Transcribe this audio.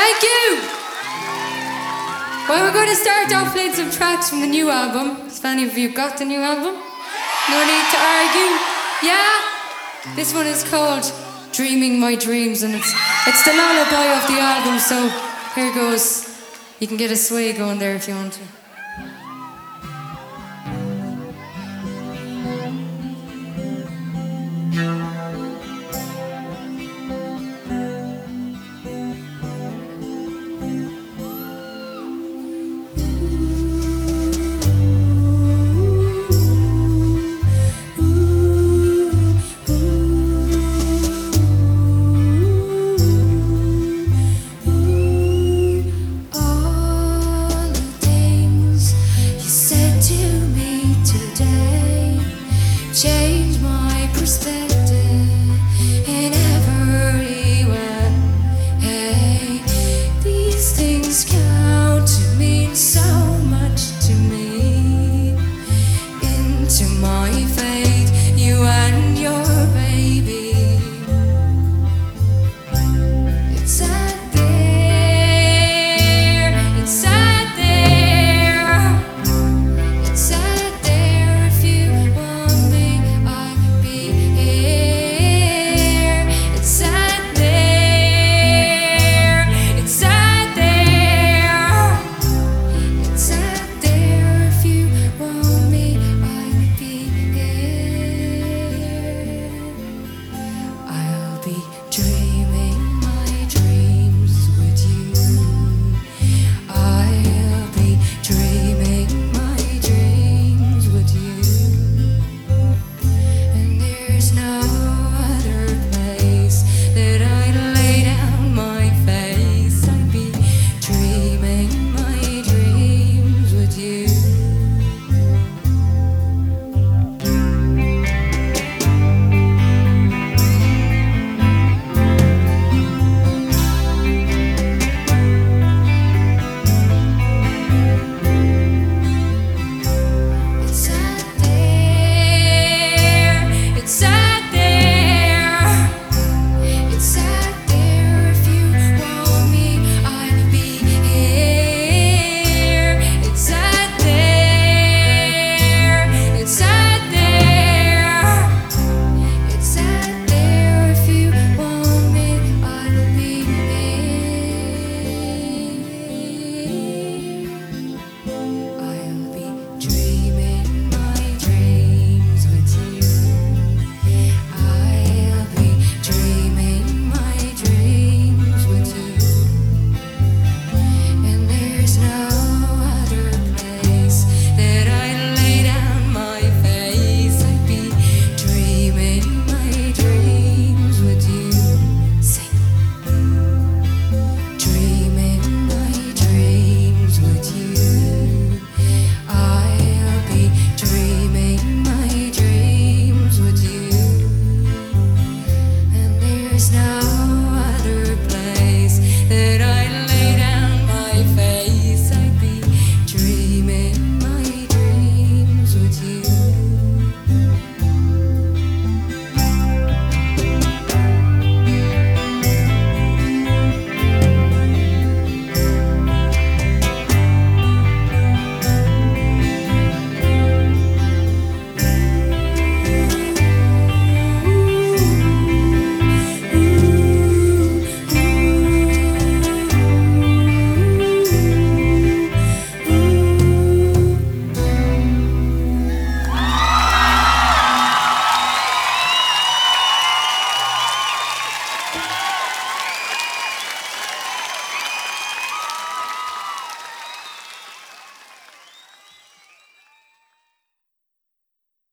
Thank you. Well, we're going to start off playing some tracks from the new album. Has any of you got the new album? No need to argue. Yeah? This one is called Dreaming My Dreams, and it's the lullaby of the album, so here goes. You can get a sway going there if you want to. Change my perspective.